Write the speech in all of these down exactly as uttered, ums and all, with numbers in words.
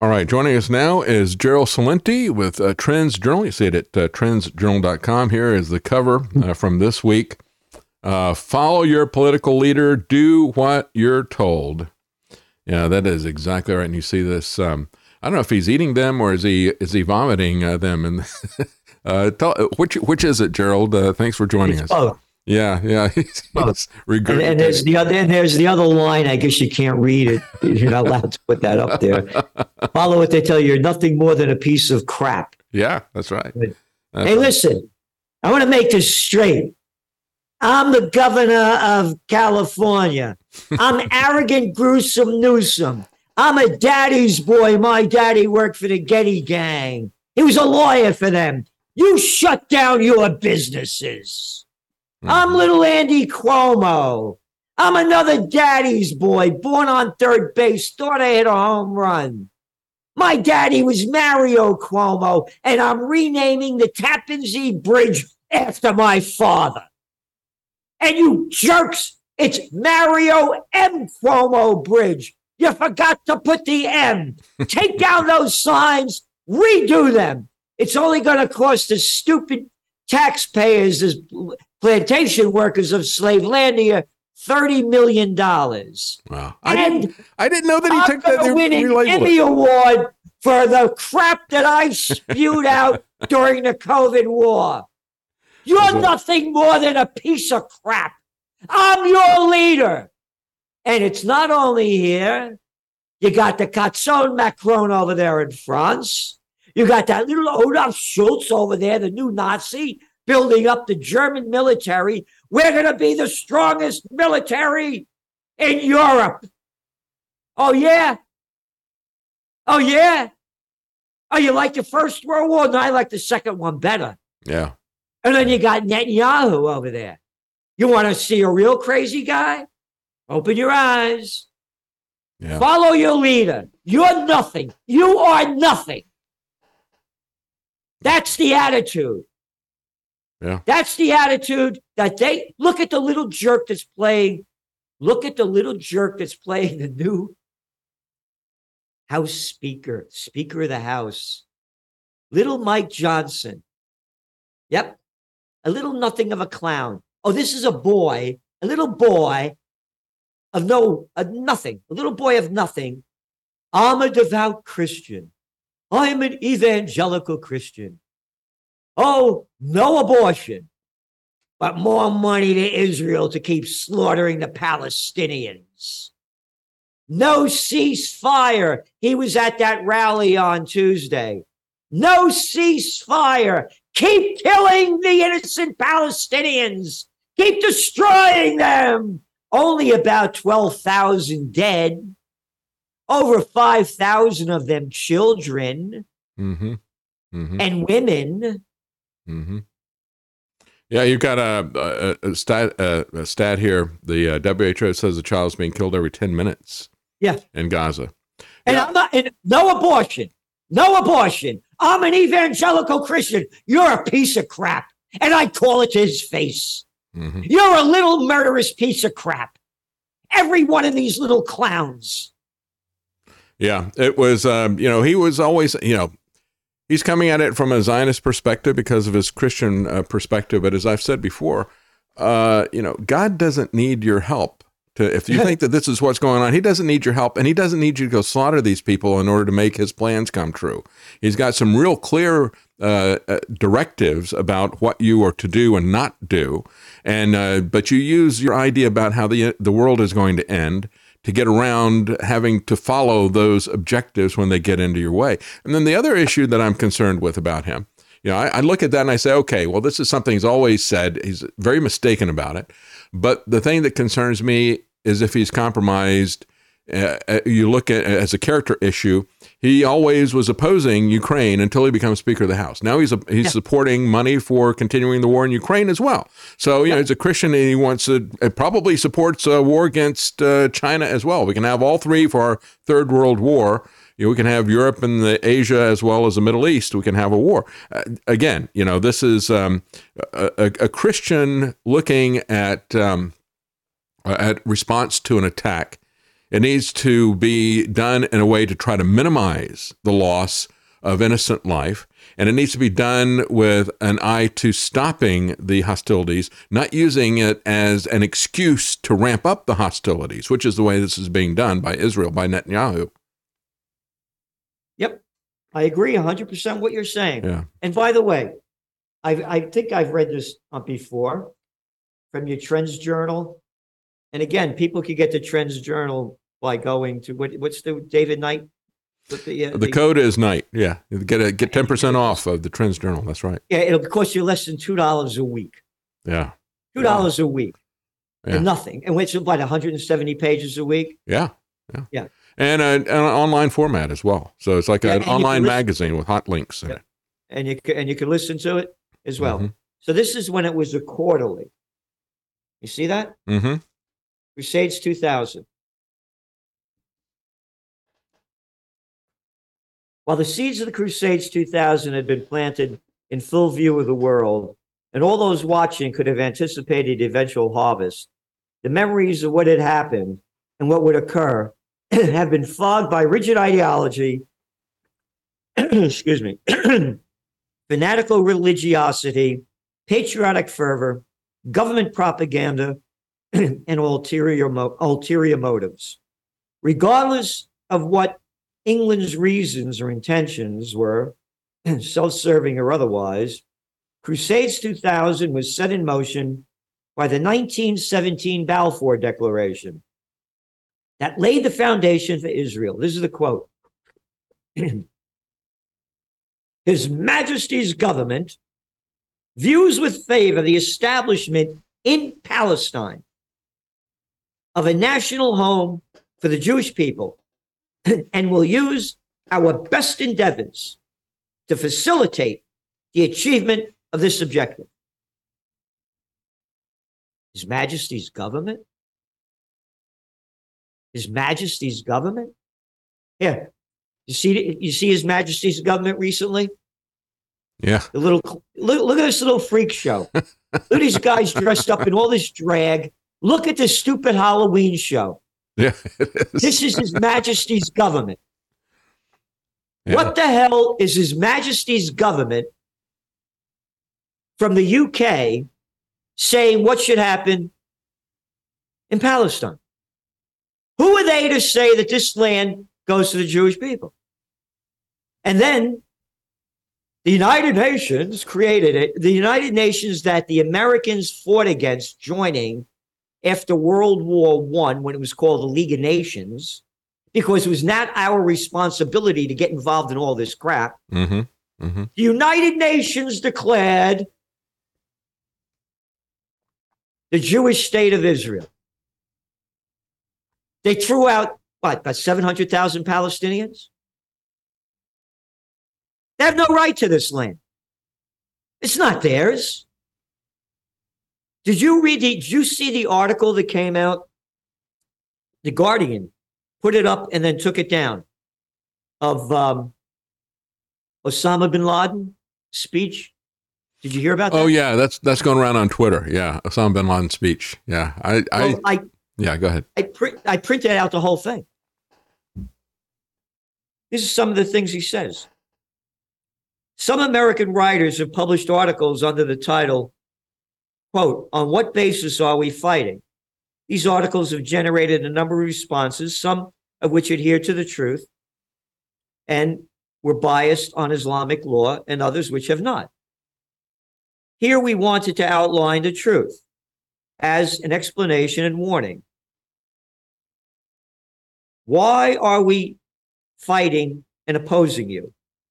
All right, joining us now is Gerald Celente with uh, Trends Journal. You see it at uh, trends journal dot com. Here is the cover uh, from this week. Uh, follow your political leader. Do what you're told. Yeah, that is exactly right. And you see this. Um, I don't know if he's eating them or is he is he vomiting uh, them. And uh, tell, which which is it, Gerald? Uh, thanks for joining it's us. Both. Yeah, yeah. He's, he's and, and there's the other, and there's the other line. I guess you can't read it. You're not allowed to put that up there. Follow what they tell you. You're nothing more than a piece of crap. Yeah, that's right. That's hey, right. Listen, I want to make this straight. I'm the governor of California. I'm arrogant, gruesome Newsom. I'm a daddy's boy. My daddy worked for the Getty Gang. He was a lawyer for them. You shut down your businesses. I'm little Andy Cuomo. I'm another daddy's boy, born on third base, thought I hit a home run. My daddy was Mario Cuomo, and I'm renaming the Tappan Zee Bridge after my father. And you jerks, it's Mario M. Cuomo Bridge. You forgot to put the M. Take down those signs, redo them. It's only going to cost the stupid taxpayers as plantation workers of Slavelandia thirty million dollars. Wow. I didn't, I didn't know that he I'm took that. I'm going to win an Emmy Award for the crap that I spewed out during the COVID war. You're nothing more than a piece of crap. I'm your leader. And it's not only here. You got the Catzon Macron over there in France. You got that little Olaf Schultz over there, the new Nazi, building up the German military. We're going to be the strongest military in Europe. Oh, yeah? Oh, yeah? Oh, you like the First World War? No, I like the second one better. Yeah. And then you got Netanyahu over there. You want to see a real crazy guy? Open your eyes. Yeah. Follow your leader. You're nothing. You are nothing. That's the attitude. Yeah. That's the attitude that they look at the little jerk that's playing. Look at the little jerk that's playing the new House Speaker, Speaker of the House. Little Mike Johnson. Yep. A little nothing of a clown. Oh, this is a boy, a little boy of no, of nothing, a little boy of nothing. I'm a devout Christian. I'm an evangelical Christian. Oh, no abortion, but more money to Israel to keep slaughtering the Palestinians. No ceasefire. He was at that rally on Tuesday. No ceasefire. Keep killing the innocent Palestinians. Keep destroying them. Only about twelve thousand dead. Over five thousand of them children mm-hmm. Mm-hmm. and women. Mm-hmm. Yeah, you've got a, a, a, stat, a, a stat here. The uh, W H O says a child is being killed every ten minutes. Yeah. In Gaza. And yeah. I'm not, and no abortion. No abortion. I'm an evangelical Christian. You're a piece of crap. And I call it to his face. Mm-hmm. You're a little murderous piece of crap. Every one of these little clowns. Yeah, it was, um, you know, he was always, you know, he's coming at it from a Zionist perspective because of his Christian uh, perspective. But as I've said before, uh, you know, God doesn't need your help. To, if you think that this is what's going on, he doesn't need your help, and he doesn't need you to go slaughter these people in order to make his plans come true. He's got some real clear uh, uh, directives about what you are to do and not do. And uh, but you use your idea about how the the world is going to end to get around having to follow those objectives when they get into your way. And then the other issue that I'm concerned with about him, you know, I, I look at that and I say, okay, well, this is something he's always said. He's very mistaken about it. But the thing that concerns me is if he's compromised. Uh, you look at as a character issue, he always was opposing Ukraine until he becomes Speaker of the House. Now he's a, he's yeah. supporting money for continuing the war in Ukraine as well. So, you yeah. know, as a Christian, and he wants to, it probably supports a war against uh, China as well. We can have all three for our third world war. You know, we can have Europe and the Asia as well as the Middle East. We can have a war. Uh, again, you know, this is um, a, a, a Christian looking at um, at response to an attack It needs to be done in a way to try to minimize the loss of innocent life. And it needs to be done with an eye to stopping the hostilities, not using it as an excuse to ramp up the hostilities, which is the way this is being done by Israel, by Netanyahu. Yep. I agree one hundred percent what you're saying. Yeah. And by the way, I, I think I've read this before from your Trends Journal. And again, people can get the Trends Journal by going to, what, what's the David Knight? The, uh, the the code is Knight. Yeah. You get a, get ten percent off of the Trends Journal. That's right. Yeah. It'll cost you less than two dollars a week. Yeah. two dollars yeah. a week. Yeah. And nothing. And it's about one hundred seventy pages a week. Yeah. Yeah. Yeah. And a, an online format as well. So it's like yeah, an online listen, magazine with hot links in yeah. it. And you can, and you can listen to it as well. Mm-hmm. So this is when it was a quarterly. You see that? Mm-hmm. Crusades two thousand. While the seeds of the Crusades two thousand had been planted in full view of the world, and all those watching could have anticipated the eventual harvest, the memories of what had happened and what would occur have been fogged by rigid ideology, excuse me, fanatical religiosity, patriotic fervor, government propaganda, and ulterior, mo- ulterior motives. Regardless of what England's reasons or intentions were, self-serving or otherwise, Crusades two thousand was set in motion by the nineteen seventeen Balfour Declaration that laid the foundation for Israel. This is the quote. His Majesty's government views with favor the establishment in Palestine of a national home for the Jewish people and will use our best endeavors to facilitate the achievement of this objective. His Majesty's government? His Majesty's government? Here, you see, you see His Majesty's government recently? Yeah. The little look, look at this little freak show. Look at these guys dressed up in all this drag. Look at this stupid Halloween show. Yeah, it is. This is His Majesty's government. Yeah. What the hell is His Majesty's government from the U K saying what should happen in Palestine? Who are they to say that this land goes to the Jewish people? And then the United Nations created it. The United Nations that the Americans fought against joining after World War One, when it was called the League of Nations, because it was not our responsibility to get involved in all this crap. Mm-hmm. Mm-hmm. The United Nations declared the Jewish state of Israel. They threw out, what, about seven hundred thousand Palestinians? They have no right to this land. It's not theirs. Did you read the, did you see the article that came out? The Guardian put it up and then took it down of um, Osama bin Laden speech. Did you hear about that? Oh yeah, that's that's going around on Twitter. Yeah, Osama bin Laden speech. Yeah, I, I, well, I yeah, go ahead. I print I printed out the whole thing. This is some of the things he says. Some American writers have published articles under the title, quote, "On what basis are we fighting?" These articles have generated a number of responses, some of which adhere to the truth and were biased on Islamic law, and others which have not. Here we wanted to outline the truth as an explanation and warning. Why are we fighting and opposing you?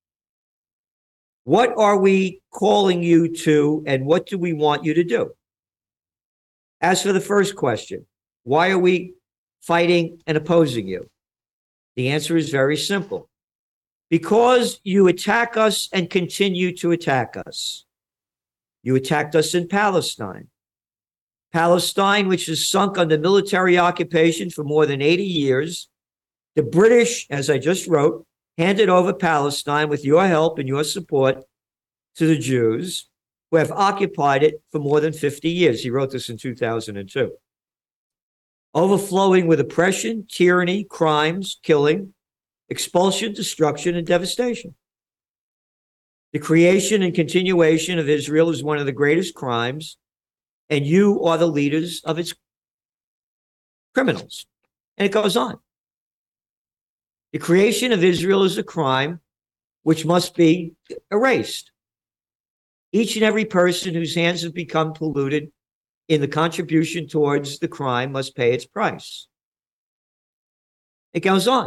What are we calling you to, and what do we want you to do? As for the first question, why are we fighting and opposing you? The answer is very simple. Because you attack us and continue to attack us. You attacked us in Palestine. Palestine, which is sunk under military occupation for more than eighty years. The British, as I just wrote, handed over Palestine with your help and your support to the Jews, who have occupied it for more than fifty years. He wrote this in two thousand two. overflowing with oppression, tyranny, crimes, killing, expulsion, destruction, and devastation. The creation and continuation of Israel is one of the greatest crimes, and you are the leaders of its criminals. And it goes on. The creation of Israel is a crime which must be erased. Each and every person whose hands have become polluted in the contribution towards the crime must pay its price. It goes on.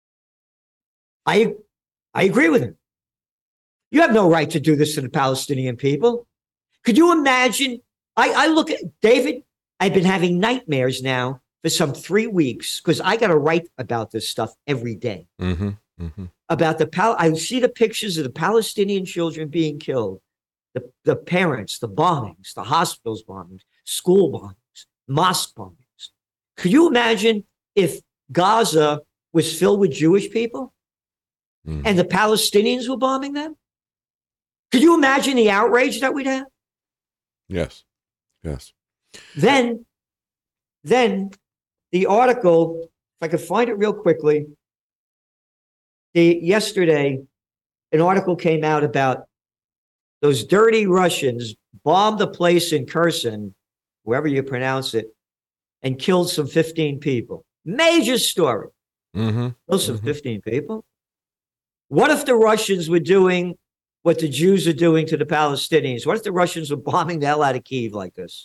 I, I agree with him. You have no right to do this to the Palestinian people. Could you imagine? I, I look at David, I've been having nightmares now for some three weeks because I got to write about this stuff every day. Mm-hmm, mm-hmm. About the Pal. I see the pictures of the Palestinian children being killed, the, the parents, the bombings, the hospitals bombings, school bombings, mosque bombings. Could you imagine if Gaza was filled with Jewish people mm-hmm. and the Palestinians were bombing them? Could you imagine the outrage that we'd have? Yes. Yes. Then, then the article, if I could find it real quickly, the yesterday, an article came out about those dirty Russians bombed a place in Kherson, wherever you pronounce it, and killed some fifteen people. Major story. Mm-hmm. Killed some mm-hmm. fifteen people. What if the Russians were doing what the Jews are doing to the Palestinians? What if the Russians were bombing the hell out of Kyiv like this?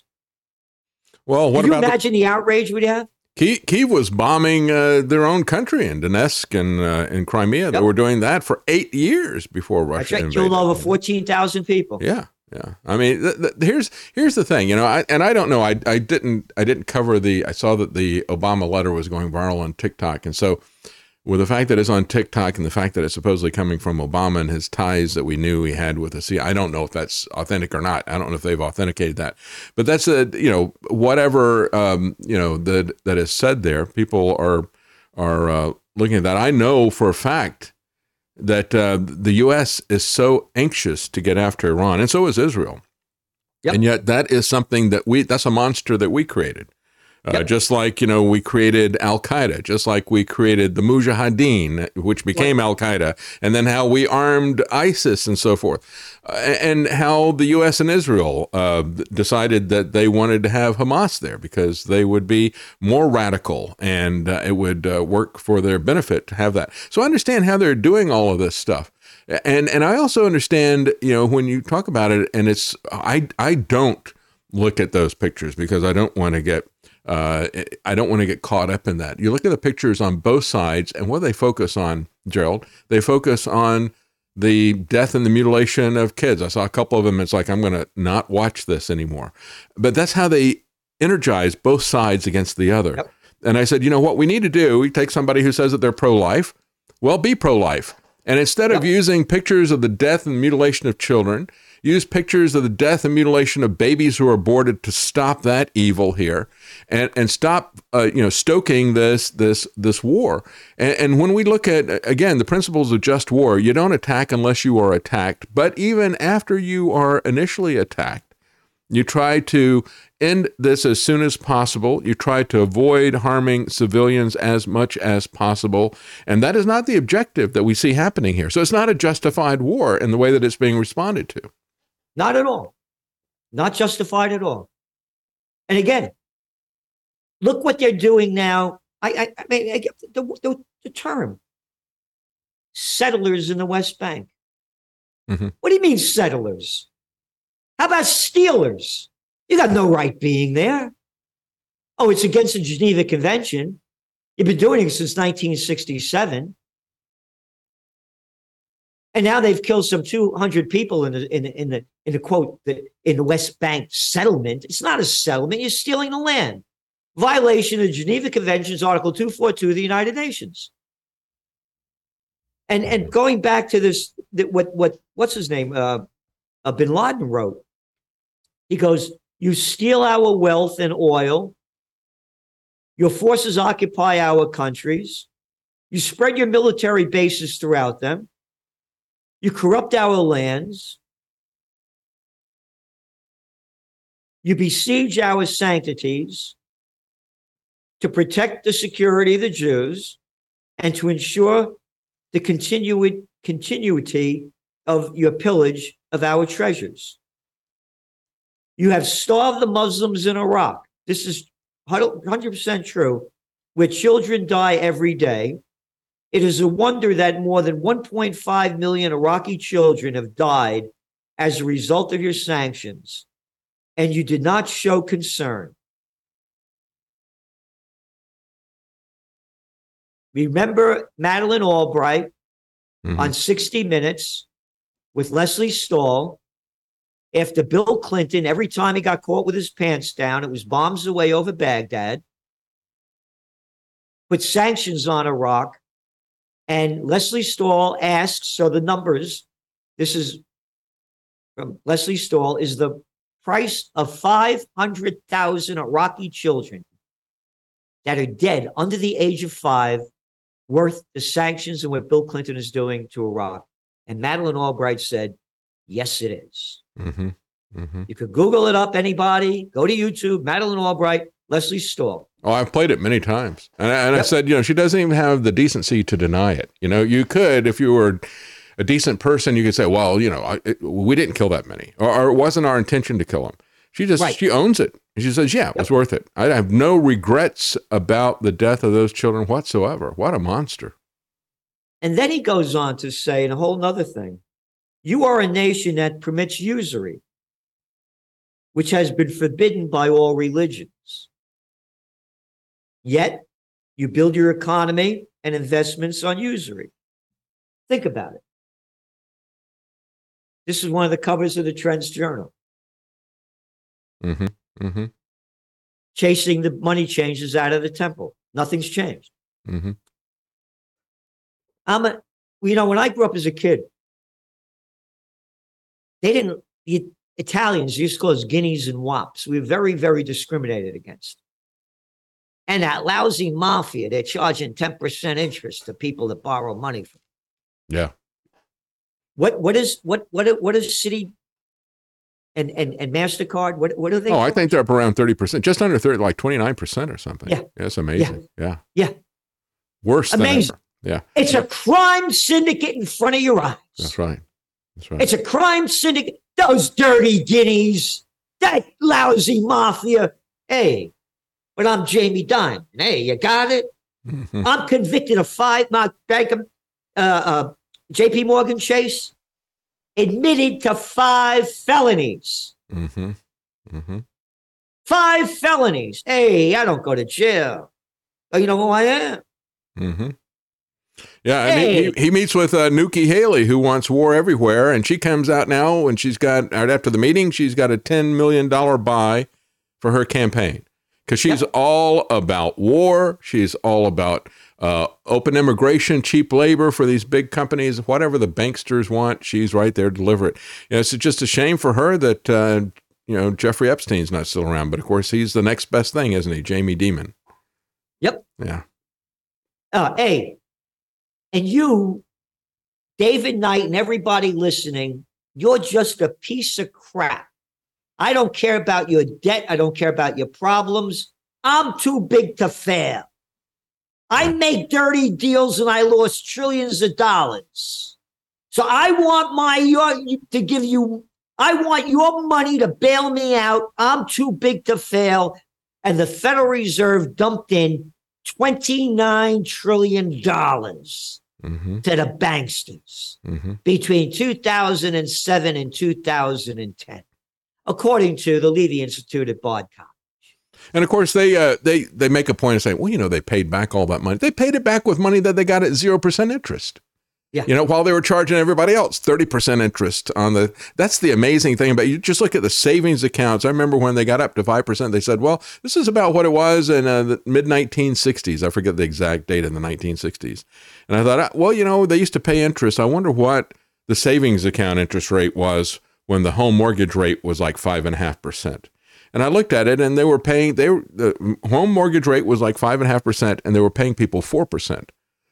Well, what Can you about imagine the, the outrage we'd have? Kyiv, Kyiv was bombing uh, their own country in Donetsk and uh, in Crimea. Yep. They were doing that for eight years before Russia That's right. invaded. Killed over fourteen thousand people. Yeah, yeah. I mean, th- th- here's here's the thing, you know, I, and I don't know. I I didn't I didn't cover the. I saw that the Obama letter was going viral on TikTok, and so with the fact that it's on TikTok and the fact that it's supposedly coming from Obama and his ties that we knew he had with the C I A, I don't know if that's authentic or not. I don't know if they've authenticated that, but that's a, you know, whatever, um, you know, that, that is said there, people are, are uh, looking at that. I know for a fact that uh, the U S is so anxious to get after Iran, and so is Israel. Yep. And yet that is something that we, that's a monster that we created. Uh, yep. Just like, you know, we created Al-Qaeda, just like we created the Mujahideen, which became Al-Qaeda, and then how we armed ISIS and so forth, uh, and how the U S and Israel uh, decided that they wanted to have Hamas there because they would be more radical and uh, it would uh, work for their benefit to have that. So I understand how they're doing all of this stuff. And and I also understand, you know, when you talk about it, and it's, I, I don't look at those pictures because I don't want to get Uh, I don't want to get caught up in that. You look at the pictures on both sides, and what do they focus on, Gerald? They focus on the death and the mutilation of kids. I saw a couple of them. It's like, I'm going to not watch this anymore. But that's how they energize both sides against the other. Yep. And I said, you know what we need to do? We take somebody who says that they're pro-life. Well, be pro-life. And instead yep. of using pictures of the death and mutilation of children, use pictures of the death and mutilation of babies who are aborted to stop that evil here, and and stop uh, you know stoking this this this war. And, and when we look at, again, the principles of just war, you don't attack unless you are attacked. But even after you are initially attacked, you try to end this as soon as possible. You try to avoid harming civilians as much as possible. And that is not the objective that we see happening here. So it's not a justified war in the way that it's being responded to. Not at all. Not justified at all. And again, look what they're doing now. I, I, I mean, I, the, the, the term settlers in the West Bank. Mm-hmm. What do you mean settlers? How about stealers? You got no right being there. Oh, it's against the Geneva Convention. You've been doing it since nineteen sixty-seven. And now they've killed some two hundred people in the in the in the in the quote the, in the West Bank settlement. It's not a settlement. You're stealing the land. Violation of the Geneva Convention's Article two forty-two of the United Nations. And and going back to this, that what what what's his name? Uh, uh, Bin Laden wrote. He goes, "You steal our wealth and oil. Your forces occupy our countries. You spread your military bases throughout them. You corrupt our lands. You besiege our sanctities. to protect the security of the Jews and to ensure the continu- continuity of your pillage of our treasures. You have starved the Muslims in Iraq. This is one hundred percent true, where children die every day. It is a wonder that more than one point five million Iraqi children have died as a result of your sanctions, and you did not show concern. Remember Madeleine Albright mm-hmm. on sixty minutes with Lesley Stahl after Bill Clinton, every time he got caught with his pants down, it was bombs away over Baghdad, put sanctions on Iraq, and Lesley Stahl asks, so the numbers, this is from Lesley Stahl, is the price of five hundred thousand Iraqi children that are dead under the age of five worth the sanctions and what Bill Clinton is doing to Iraq? And Madeleine Albright said, yes, it is. Mm-hmm. Mm-hmm. You could Google it up, anybody. Go to YouTube, Madeleine Albright, Lesley Stahl. Oh, I've played it many times. And, I, and yep. I said, you know, she doesn't even have the decency to deny it. You know, you could, if you were a decent person, you could say, well, you know, I, it, we didn't kill that many, or, or it wasn't our intention to kill them. She just, right. she owns it. And she says, yeah, it was yep. worth it. I have no regrets about the death of those children whatsoever. What a monster. And then he goes on to say, and a whole nother thing, you are a nation that permits usury, which has been forbidden by all religions. Yet, you build your economy and investments on usury. Think about it. This is one of the covers of the Trends Journal. Mm-hmm. Mm-hmm. Chasing the money changers out of the temple. Nothing's changed. Mm-hmm. I'm a, you know, when I grew up as a kid, they didn't, the Italians used to call us guineas and wops. We were very, very discriminated against. And that lousy mafia, they're charging ten percent interest to people that borrow money from them. Yeah. What, what is, what, what, what is Citi and, and, and MasterCard? What, what are they? Oh, I think they're up around thirty percent, just under thirty, like twenty-nine percent or something. Yeah. That's amazing. Yeah. Yeah. yeah. Worse amazing. than ever. Yeah. It's a crime syndicate in front of your eyes. That's right. That's right. It's a crime syndicate. Those dirty guineas, that lousy mafia. Hey, but I'm Jamie Dimon. Hey, you got it? Mm-hmm. I'm convicted of five, Mark Bankham, uh, uh, J P Morgan Chase, admitted to five felonies. Mm-hmm. Mm-hmm. Five felonies. Hey, I don't go to jail. Oh, you know who I am? Mm-hmm. Yeah, and hey. he, he meets with uh, Nikki Haley, who wants war everywhere, and she comes out now, and she's got, right after the meeting, she's got a ten million dollars buy for her campaign, because she's yep. all about war. She's all about uh, open immigration, cheap labor for these big companies, whatever the banksters want, she's right there to deliver it. You know, it's just a shame for her that, uh, you know, Jeffrey Epstein's not still around, but of course, he's the next best thing, isn't he? Jamie Dimon. Yep. Yeah. Uh, hey, and you, David Knight, and everybody listening, you're just a piece of crap. I don't care about your debt. I don't care about your problems. I'm too big to fail. I make dirty deals and I lost trillions of dollars. So I want my your to give you, I want your money to bail me out. I'm too big to fail. And the Federal Reserve dumped in twenty-nine trillion dollars mm-hmm. to the banksters mm-hmm. between two thousand seven and two thousand ten, according to the Levy Institute at Bard College. And of course, they uh, they they make a point of saying, well, you know, they paid back all that money. They paid it back with money that they got at zero percent interest. Yeah. You know, while they were charging everybody else thirty percent interest on the, that's the amazing thing about, you just look at the savings accounts. I remember when they got up to five percent, they said, well, this is about what it was in uh, the mid nineteen sixties. I forget the exact date in the nineteen sixties. And I thought, well, you know, they used to pay interest. I wonder what the savings account interest rate was when the home mortgage rate was like five and a half percent. And I looked at it and they were paying, they were, the home mortgage rate was like five and a half percent and they were paying people four percent.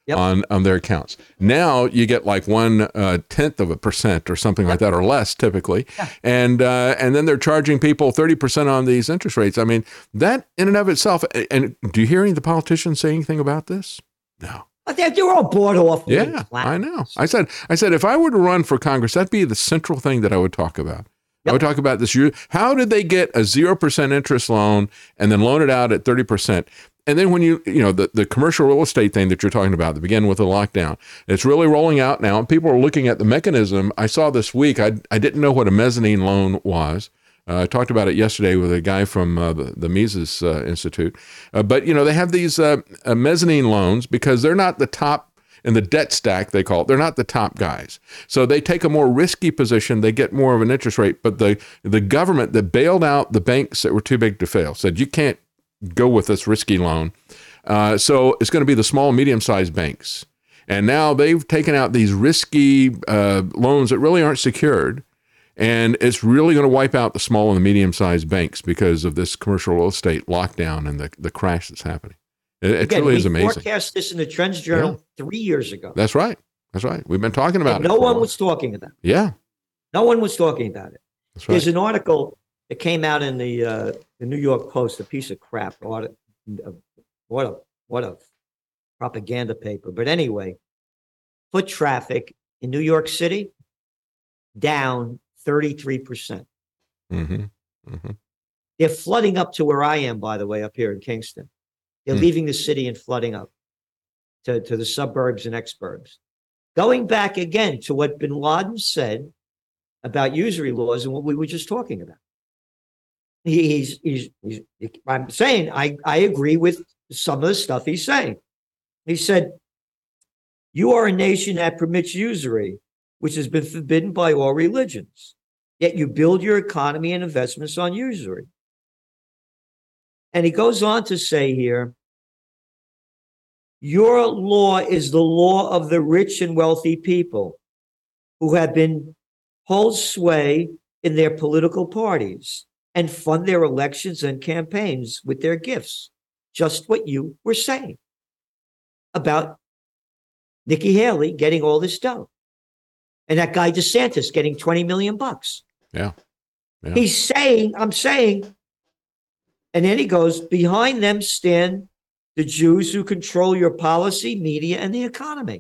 Yep. on on their accounts. Now you get like one uh, tenth of a percent or something like that, or less typically, Yeah. and uh, and then they're charging people thirty percent on these interest rates. I mean, that in and of itself. And do you hear any of the politicians say anything about this? No. But they're, they're all bought off. Yeah, I know. I said, I said, if I were to run for Congress, that'd be the central thing that I would talk about. Yep. I would talk about this. How did they get a zero percent interest loan and then loan it out at thirty percent? And then when you, you know, the, the commercial real estate thing that you're talking about, to begin with the lockdown, it's really rolling out now. And people are looking at the mechanism. I saw this week, I, I didn't know what a mezzanine loan was. Uh, I talked about it yesterday with a guy from uh, the, the Mises uh, Institute. Uh, but, you know, they have these uh, uh, mezzanine loans because they're not the top in the debt stack, they call it. They're not the top guys. So they take a more risky position. They get more of an interest rate. But the, the government that bailed out the banks that were too big to fail said, you can't go with this risky loan. Uh, so it's going to be the small and medium-sized banks. And now they've taken out these risky uh, loans that really aren't secured. And it's really going to wipe out the small and the medium-sized banks because of this commercial real estate lockdown and the, the crash that's happening. It, it Again, truly is we amazing. forecast this in the Trends Journal yeah. three years ago. That's right. That's right. We've been talking about and it. No one was talking about it. Yeah. No one was talking about it. That's right. There's an article that came out in the uh, the New York Post, a piece of crap. What a, what a, what a propaganda paper. But anyway, foot traffic in New York City down thirty-three percent. Mm-hmm. Mm-hmm. They're flooding up to where I am, by the way, up here in Kingston. They're mm. leaving the city and flooding up to, to the suburbs and exurbs. Going back again to what bin Laden said about usury laws and what we were just talking about. He, he's, he's, he's, I'm saying, I, I agree with some of the stuff he's saying. He said, you are a nation that permits usury, which has been forbidden by all religions. Yet you build your economy and investments on usury. And he goes on to say here, your law is the law of the rich and wealthy people who have been hold sway in their political parties and fund their elections and campaigns with their gifts. Just what you were saying about Nikki Haley getting all this dough. And that guy DeSantis getting twenty million bucks. Yeah. yeah. He's saying, I'm saying, and then he goes, behind them stand the Jews who control your policy, media, and the economy.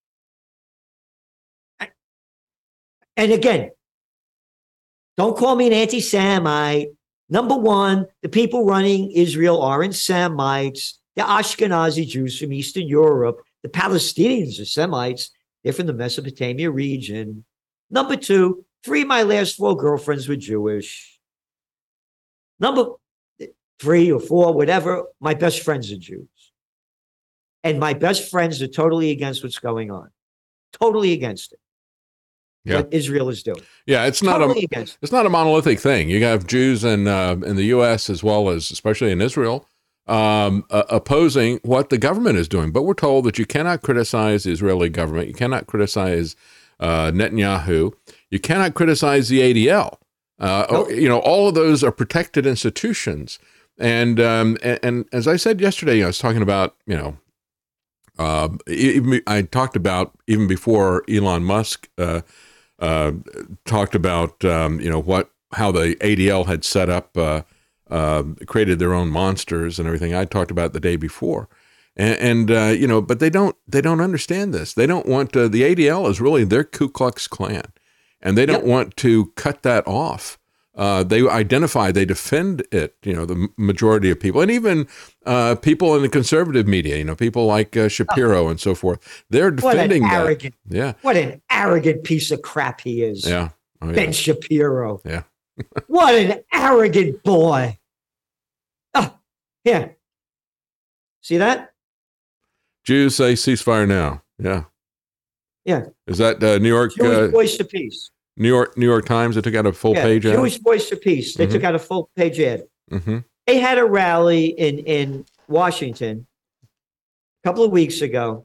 And again, don't call me an anti-Semite. Number one, the people running Israel aren't Semites. They're Ashkenazi Jews from Eastern Europe. The Palestinians are Semites. They're from the Mesopotamia region. Number two, three of my last four girlfriends were Jewish. Number three or four, whatever, my best friends are Jews. And my best friends are totally against what's going on. Totally against it. Yeah. What Israel is doing. Yeah, it's not totally a against it's not a monolithic thing. You have Jews in uh, in the U S as well as especially in Israel um, uh, opposing what the government is doing. But we're told that you cannot criticize the Israeli government. You cannot criticize uh, Netanyahu. You cannot criticize the A D L. Uh, nope. You know, all of those are protected institutions. And, um, and and as I said yesterday, I was talking about, you know, uh, even, I talked about even before Elon Musk uh, uh, talked about, um, you know, what how the A D L had set up, uh, uh, created their own monsters and everything. I talked about the day before. And, and uh, you know, but they don't they don't understand this. They don't want to, the A D L is really their Ku Klux Klan. And they don't yep. want to cut that off. Uh, they identify, they defend it, you know, the majority of people, and even uh, people in the conservative media, you know, people like uh, Shapiro oh. and so forth. They're defending what an arrogant, that. Yeah. What an arrogant piece of crap he is. Yeah. Oh, yeah. Ben Shapiro. Yeah. What an arrogant boy. Oh, here. See that? Jews say ceasefire now. Yeah. Yeah. Is that uh, New York? Jewish uh, Voice of Peace. New York, New York Times. They took out a full yeah, page ad. Jewish Voice of Peace. They mm-hmm. took out a full page ad. Mm-hmm. They had a rally in in Washington a couple of weeks ago.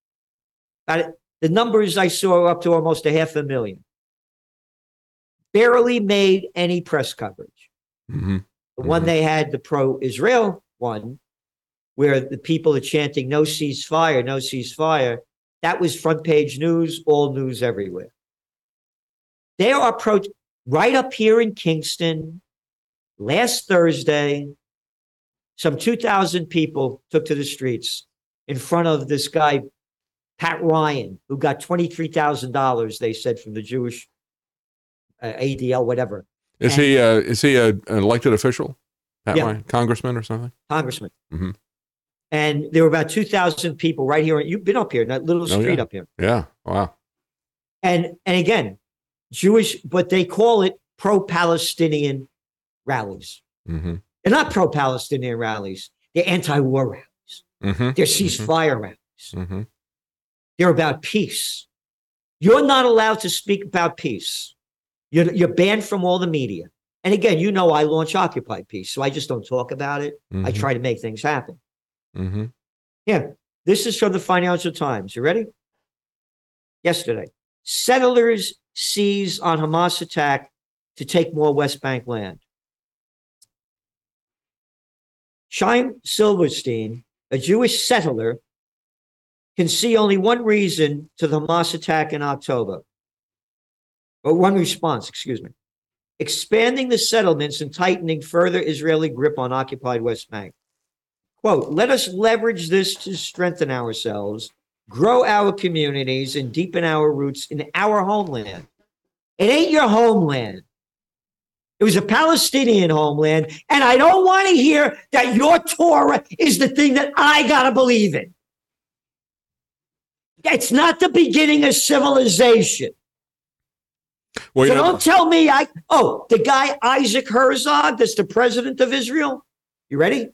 Uh, the numbers I saw were up to almost a half a million. Barely made any press coverage. Mm-hmm. The one mm-hmm. they had, the pro-Israel one, where the people are chanting, no ceasefire, no ceasefire. That was front page news, all news everywhere. There are pro right up here in Kingston last Thursday. Some two thousand people took to the streets in front of this guy, Pat Ryan, who got twenty-three thousand dollars, they said, from the Jewish uh, A D L, whatever. Is And- he uh, is he a, an elected official? Pat Yeah. Ryan, congressman or something? Congressman. Mhm. And there were about two thousand people right here. You've been up here, in that little Oh, street yeah. up here. Yeah. Wow. And and again, Jewish, but they call it pro-Palestinian rallies. Mm-hmm. They're not pro-Palestinian rallies. They're anti-war rallies. Mm-hmm. They're ceasefire rallies. Mm-hmm. They're about peace. You're not allowed to speak about peace. You're, you're banned from all the media. And again, you know I launch Occupy Peace, so I just don't talk about it. I Mm-hmm. try to make things happen. Mm-hmm. Yeah, this is from the Financial Times. You ready? Yesterday, settlers seize on Hamas attack to take more West Bank land. Chaim Silverstein, a Jewish settler, can see only one reason to the Hamas attack in October, or one response, excuse me, expanding the settlements and tightening further Israeli grip on occupied West Bank. Quote, let us leverage this to strengthen ourselves, grow our communities, and deepen our roots in our homeland. It ain't your homeland. It was a Palestinian homeland, and I don't want to hear that your Torah is the thing that I got to believe in. It's not the beginning of civilization. Well, So you know, don't tell me I, oh, the guy Isaac Herzog, that's the president of Israel. You ready?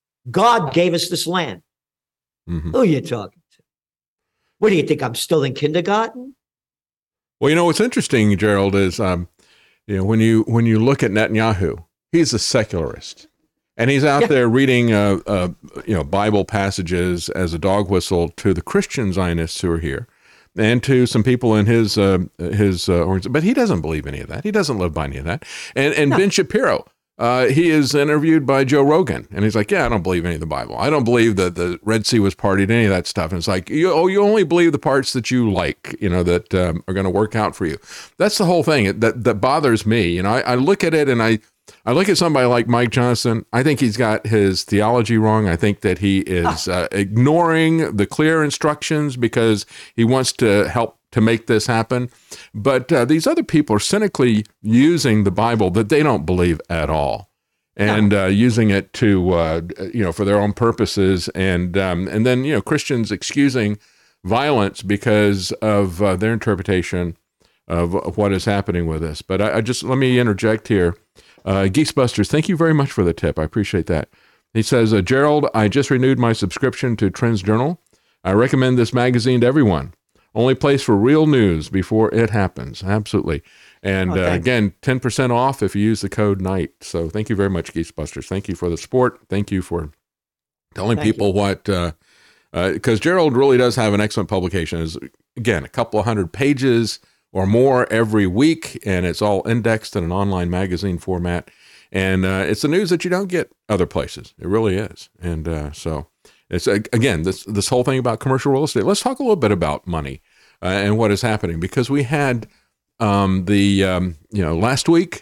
God gave us this land. Mhm. Who are you talking to? What do you think? I'm still in kindergarten? well, you know what's interesting, Gerald, is um, you know when you when you look at Netanyahu, he's a secularist, and he's out Yeah. there reading uh, uh, you know Bible passages as a dog whistle to the Christian Zionists who are here, and to some people in his uh, his uh, organization. But he doesn't believe any of that. He doesn't live by any of that. And and No. Ben Shapiro. Uh, he is interviewed by Joe Rogan, and he's like, "Yeah, I don't believe any of the Bible. I don't believe that the Red Sea was partied, any of that stuff." And it's like, you, "Oh, you only believe the parts that you like, you know, that um, are going to work out for you." That's the whole thing that that bothers me. You know, I, I look at it and I I look at somebody like Mike Johnson. I think he's got his theology wrong. I think that he is uh, ignoring the clear instructions because he wants to help to make this happen. But uh, these other people are cynically using the Bible that they don't believe at all, and uh, using it to uh, you know for their own purposes, and um, and then you know Christians excusing violence because of uh, their interpretation of, of what is happening with this. But I, I just let me interject here. Uh, Geesebusters, thank you very much for the tip. I appreciate that. He says, uh, Gerald, I just renewed my subscription to Trends Journal. I recommend this magazine to everyone. Only place for real news before it happens. Absolutely. And Oh, uh, thanks. again, ten percent off if you use the code NIGHT. So thank you very much, Geesebusters. Thank you for the support. Thank you for telling Thank people what, uh, because Gerald really does have an excellent publication. It's, again, a couple of hundred pages or more every week, and it's all indexed in an online magazine format. And uh, it's the news that you don't get other places. It really is. And uh, so it's, again, this this whole thing about commercial real estate. Let's talk a little bit about money uh, and what is happening, because we had um, the, um, you know, last week,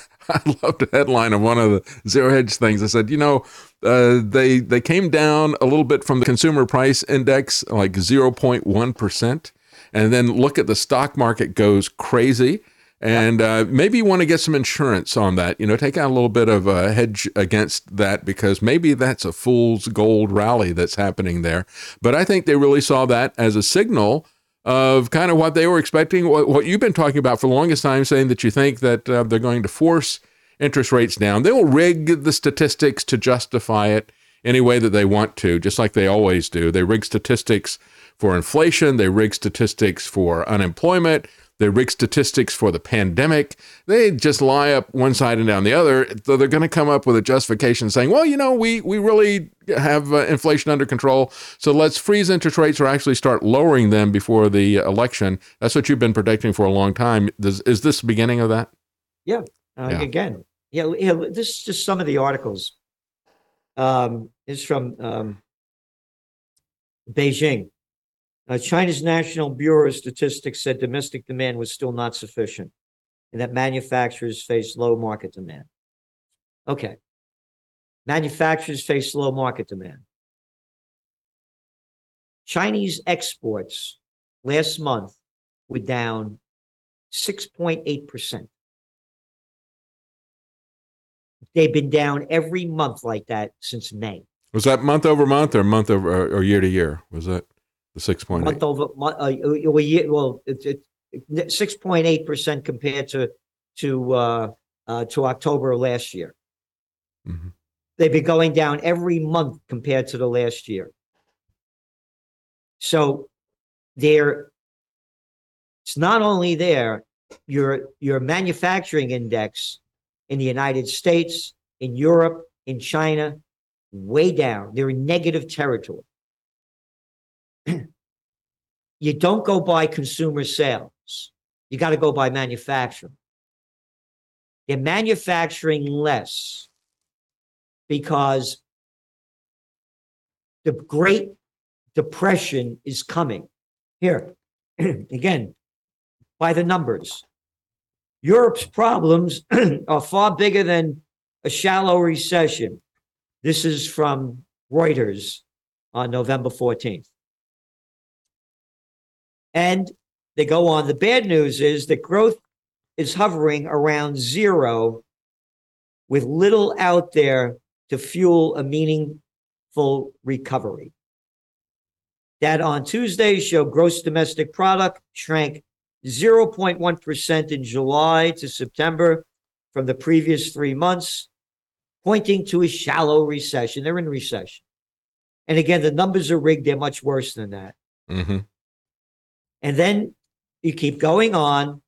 I loved the headline of one of the Zero Hedge things. I said, you know, uh, they, they came down a little bit from the consumer price index, like zero point one percent. And then look at the stock market goes crazy. And uh, maybe you want to get some insurance on that, you know, take out a little bit of a hedge against that, because maybe that's a fool's gold rally that's happening there. But I think they really saw that as a signal of kind of what they were expecting, what, what you've been talking about for the longest time, saying that you think that uh, they're going to force interest rates down. They will rig the statistics to justify it any way that they want to, just like they always do. They rig statistics for inflation. They rig statistics for unemployment. They rig statistics for the pandemic. They just lie up one side and down the other. So they're going to come up with a justification saying, well, you know, we we really have uh, inflation under control, so let's freeze interest rates or actually start lowering them before the election. That's what you've been predicting for a long time. Does, is this the beginning of that? Yeah. Uh, Yeah. Again, yeah, yeah, this is just some of the articles. Um, is from um, Beijing. Uh, China's National Bureau of Statistics said domestic demand was still not sufficient and that manufacturers face low market demand. Okay. Manufacturers face low market demand. Chinese exports last month were down six point eight percent. They've been down every month like that since May. Was that month over month or month over or year to year? Was that the six point eight? Month over month, uh, well, year, well it's it, it, six point eight percent compared to to uh, uh, to October of last year. Mm-hmm. They've been going down every month compared to the last year. So there, it's not only there, your your manufacturing index in the United States, in Europe, in China, way down. They're in negative territory. You don't go by consumer sales. You got to go by manufacturing. They're manufacturing less because the Great Depression is coming. Here, again, by the numbers. Europe's problems are far bigger than a shallow recession. This is from Reuters on November fourteenth. And they go on. The bad news is that growth is hovering around zero with little out there to fuel a meaningful recovery. That on Tuesday showed gross domestic product shrank zero point one percent in July to September from the previous three months, pointing to a shallow recession. They're in recession. And again, the numbers are rigged. They're much worse than that. Mm-hmm. And then you keep going on,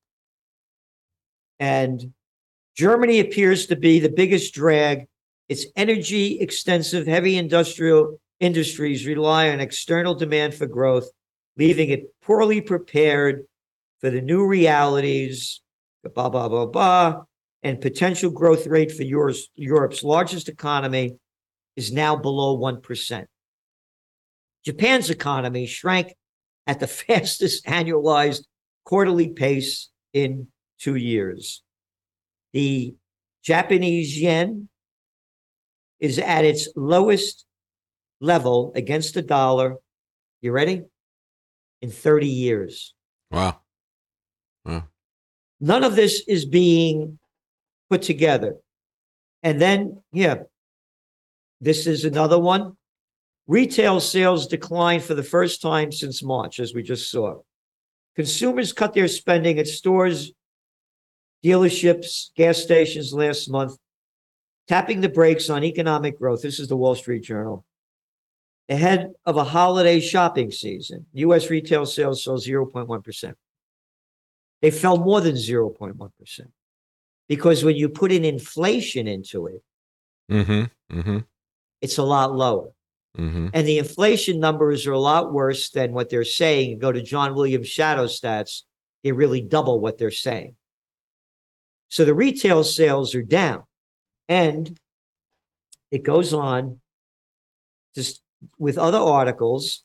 and Germany appears to be the biggest drag. Its energy extensive, heavy industrial industries rely on external demand for growth, leaving it poorly prepared for the new realities, blah, blah, blah, blah, and potential growth rate for Europe's, Europe's largest economy is now below one percent. Japan's economy shrank at the fastest annualized quarterly pace in two years. The Japanese yen is at its lowest level against the dollar. You ready? In thirty years. Wow. Wow. None of this is being put together. And then, yeah, this is another one. Retail sales declined for the first time since March, as we just saw. Consumers cut their spending at stores, dealerships, gas stations last month, tapping the brakes on economic growth. This is the Wall Street Journal. Ahead of a holiday shopping season, U S retail sales fell zero point one percent. They fell more than zero point one percent because when you put in inflation into it, mm-hmm, mm-hmm. it's a lot lower. Mm-hmm. And the inflation numbers are a lot worse than what they're saying. You go to John Williams' shadow stats, they really double what they're saying. So the retail sales are down. And it goes on just with other articles.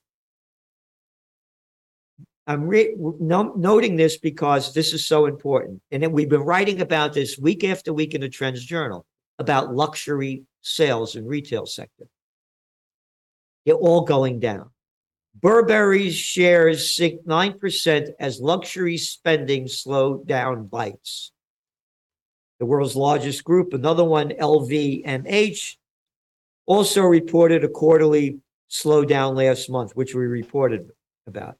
I'm re- no- noting this because this is so important. And then we've been writing about this week after week in the Trends Journal about luxury sales in retail sector. They're all going down. Burberry's shares sink nine percent as luxury spending slowdown bites. The world's largest group, another one, L V M H, also reported a quarterly slowdown last month, which we reported about.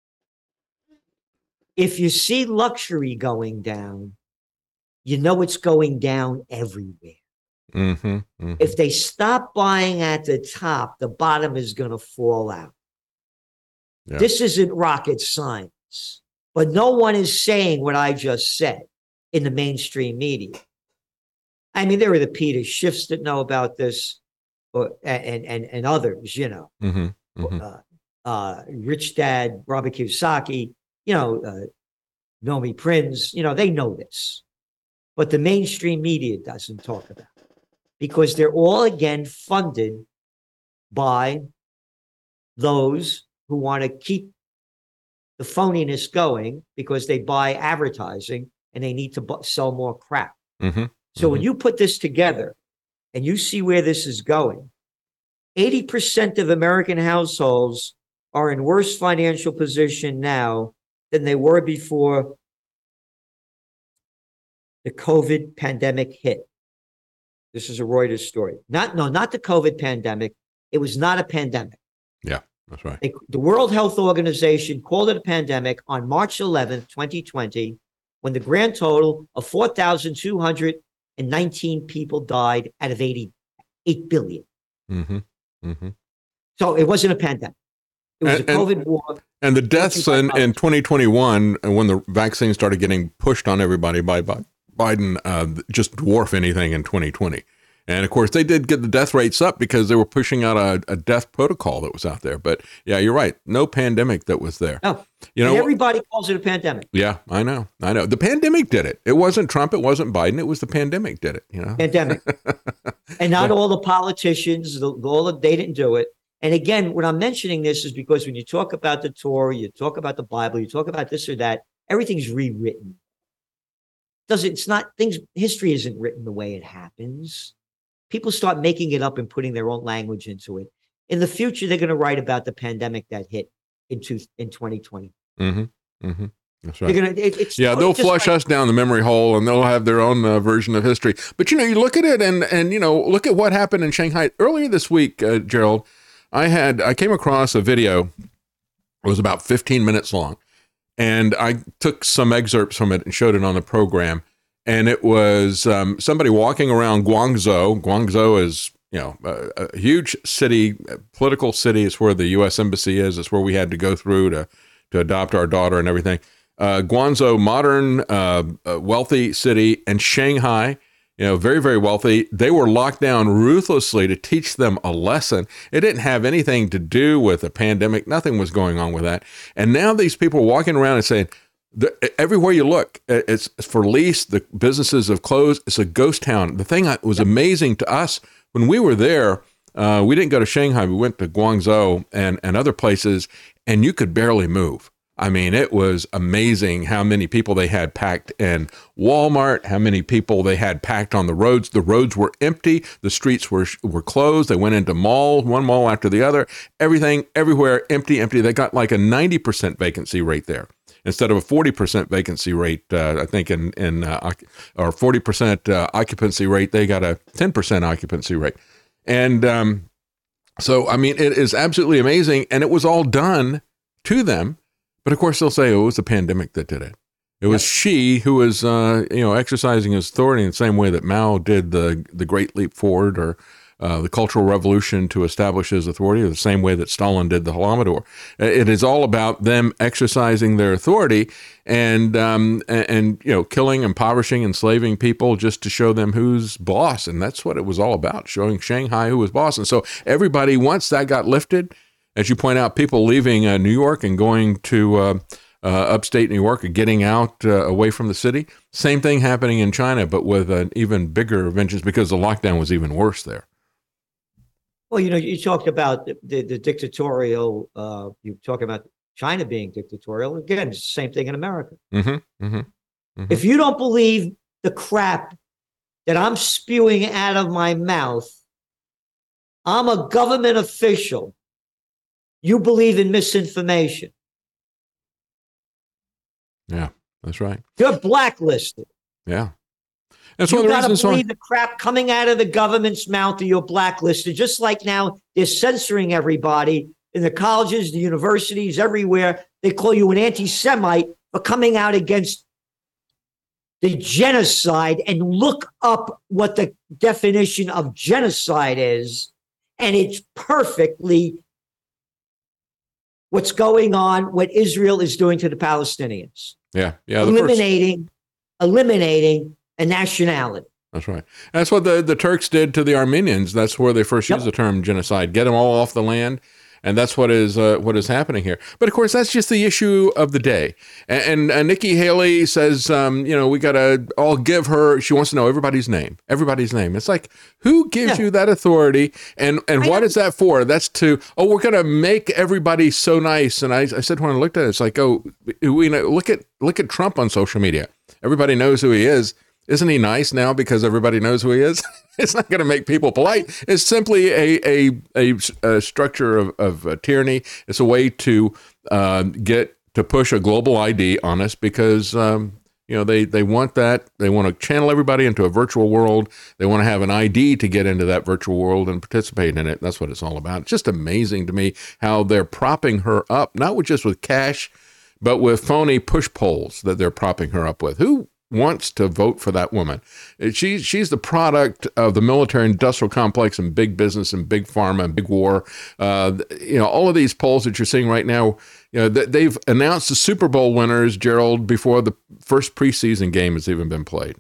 If you see luxury going down, you know it's going down everywhere. Mm-hmm, mm-hmm. If they stop buying at the top, the bottom is going to fall out. Yeah. This isn't rocket science, but no one is saying what I just said in the mainstream media. I mean, there are the Peter Schiffs that know about this, or and and and others, you know. Mm-hmm, mm-hmm. Uh, uh, Rich Dad, Robert Kiyosaki, you know, uh, Nomi Prinz, you know, they know this. But the mainstream media doesn't talk about it because they're all, again, funded by those who want to keep the phoniness going because they buy advertising and they need to bu- sell more crap. Mm-hmm. So mm-hmm. when you put this together and you see where this is going, eighty percent of American households are in worse financial position now than they were before the COVID pandemic hit. This is a Reuters story. Not, no, not the COVID pandemic. It was not a pandemic. Yeah, that's right. They, the World Health Organization called it a pandemic on March eleventh, twenty twenty, when the grand total of four thousand two hundred nineteen people died out of eighty-eight billion. Mm-hmm. Mm-hmm. So it wasn't a pandemic. It was and, a COVID and, war. And the deaths in, in twenty twenty-one, when the vaccine started getting pushed on everybody by, by Biden, uh, just dwarf anything in twenty twenty. And of course, they did get the death rates up because they were pushing out a, a death protocol that was out there. But yeah, you're right. No pandemic that was there. No, you know, and everybody calls it a pandemic. Yeah, I know. I know. The pandemic did it. It wasn't Trump. It wasn't Biden. It was the pandemic did it. You know, pandemic. And not all the politicians, the, all the, they didn't do it. And again, when I'm mentioning this is because when you talk about the Torah, you talk about the Bible, you talk about this or that, everything's rewritten. Does it, it's not things, history isn't written the way it happens. People start making it up and putting their own language into it. In the future, they're going to write about the pandemic that hit in, two, in twenty twenty. Mm-hmm. Mm-hmm. That's right. Gonna, it, it's yeah, they'll flush like, us down the memory hole and they'll have their own uh, version of history. But, you know, you look at it and, and you know, look at what happened in Shanghai. Earlier this week, uh, Gerald, I had I came across a video. It was about fifteen minutes long. And I took some excerpts from it and showed it on the program. And it was um, somebody walking around Guangzhou. Guangzhou is, you know, a, a huge city, a political city. It's where the U S embassy is. It's where we had to go through to, to adopt our daughter and everything. Uh, Guangzhou, modern, uh, uh, wealthy city, and Shanghai, you know, very, very wealthy. They were locked down ruthlessly to teach them a lesson. It didn't have anything to do with a pandemic. Nothing was going on with that. And now these people are walking around and saying, The, everywhere you look, it's for lease. The businesses have closed. It's a ghost town. The thing that was amazing to us when we were there, uh, we didn't go to Shanghai. We went to Guangzhou and, and other places, and you could barely move. I mean, it was amazing how many people they had packed in Walmart, how many people they had packed on the roads. The roads were empty. The streets were were closed. They went into malls, one mall after the other. Everything, everywhere, empty, empty. They got like a ninety percent vacancy rate there, instead of a forty percent vacancy rate, uh, I think, in, in uh, or forty percent uh, occupancy rate, they got a ten percent occupancy rate. And um, so, I mean, it is absolutely amazing. And it was all done to them. But of course, they'll say, oh, it was the pandemic that did it. It was yep. Xi who was, uh, you know, exercising his authority in the same way that Mao did the, the Great Leap Forward, or Uh, the Cultural Revolution to establish his authority, the same way that Stalin did the Holodomor. It is all about them exercising their authority and, um, and, and, you know, killing, impoverishing, enslaving people just to show them who's boss. And that's what it was all about, showing Shanghai who was boss. And so everybody, once that got lifted, as you point out, people leaving uh, New York and going to uh, uh, upstate New York, and getting out uh, away from the city. Same thing happening in China, but with an even bigger vengeance because the lockdown was even worse there. Well, you know, you talked about the, the, the dictatorial, uh, you talk about China being dictatorial. Again, it's the same thing in America. Mm-hmm, mm-hmm, mm-hmm. If you don't believe the crap that I'm spewing out of my mouth, I'm a government official. You believe in misinformation. Yeah, that's right. You're blacklisted. Yeah. That's you one of the gotta reasons believe why the crap coming out of the government's mouth, or you're blacklisted. Just like now they're censoring everybody in the colleges, the universities, everywhere. They call you an anti-Semite for coming out against the genocide. And look up what the definition of genocide is, and it's perfectly what's going on, what Israel is doing to the Palestinians. Yeah, yeah, eliminating, first... eliminating. a nationality. That's right. That's what the, the Turks did to the Armenians. That's where they first yep. used the term genocide. Get them all off the land. And that's what is uh, what is happening here. But of course, that's just the issue of the day. And, and uh, Nikki Haley says, um, you know, we got to all give her. She wants to know everybody's name. Everybody's name. It's like, who gives yeah. you that authority? And and I what know. is that for? That's to oh, we're going to make everybody so nice. And I, I said when I looked at it, it's like, oh, we know, look at look at Trump on social media. Everybody knows who he is. Isn't he nice now because everybody knows who he is? It's not going to make people polite. It's simply a a, a, a structure of, of uh, tyranny. It's a way to uh, get to push a global I D on us because um, you know they they want that. They want to channel everybody into a virtual world. They want to have an I D to get into that virtual world and participate in it. That's what it's all about. It's just amazing to me how they're propping her up, not with just with cash, but with phony push polls that they're propping her up with. Who wants to vote for that woman? She, she's the product of the military industrial complex and big business and big pharma and big war. Uh, you know, all of these polls that you're seeing right now, you know, they've announced the Super Bowl winners, Gerald, before the first preseason game has even been played.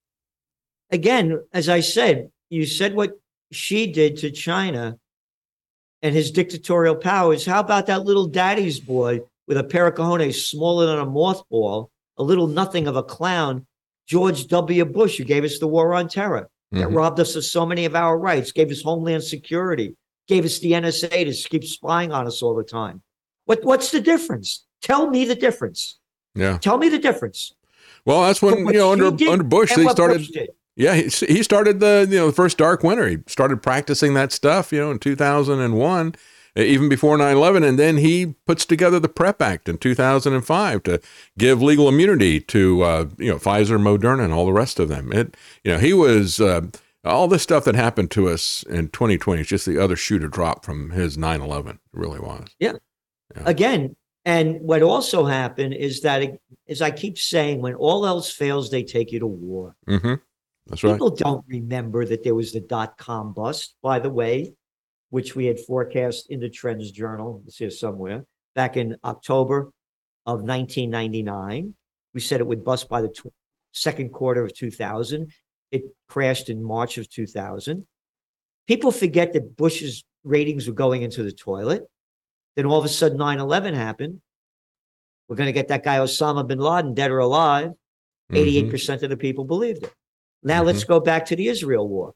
Again, as I said, you said what Xi did to China and his dictatorial powers. How about that little daddy's boy with a pair of cojones smaller than a mothball, a little nothing of a clown, George W. Bush, who gave us the war on terror, that mm-hmm. robbed us of so many of our rights, gave us Homeland Security, gave us the N S A to keep spying on us all the time. What What's the difference? Tell me the difference. Yeah. Tell me the difference. Well, that's when, you know, under, under Bush, they started. Bush yeah, he, he started the, you know, the first dark winter. He started practicing that stuff, you know, in two thousand one. Even before nine eleven, and then he puts together the PrEP Act in two thousand five to give legal immunity to uh, you know Pfizer, Moderna, and all the rest of them. It you know he was uh, all this stuff that happened to us in twenty twenty is just the other shoe to drop from his nine eleven. It really was. Yeah. yeah. Again, and what also happened is that, it, as I keep saying, when all else fails, they take you to war. Mm-hmm. That's right. People don't remember that there was the dot-com bust, by the way, which we had forecast in the Trends Journal, it's here somewhere, back in October of nineteen ninety-nine. We said it would bust by the tw- second quarter of two thousand. It crashed in March of two thousand. People forget that Bush's ratings were going into the toilet. Then all of a sudden nine eleven happened. We're going to get that guy Osama bin Laden, dead or alive. eighty-eight percent mm-hmm. of the people believed it. Now mm-hmm. let's go back to the Israel war.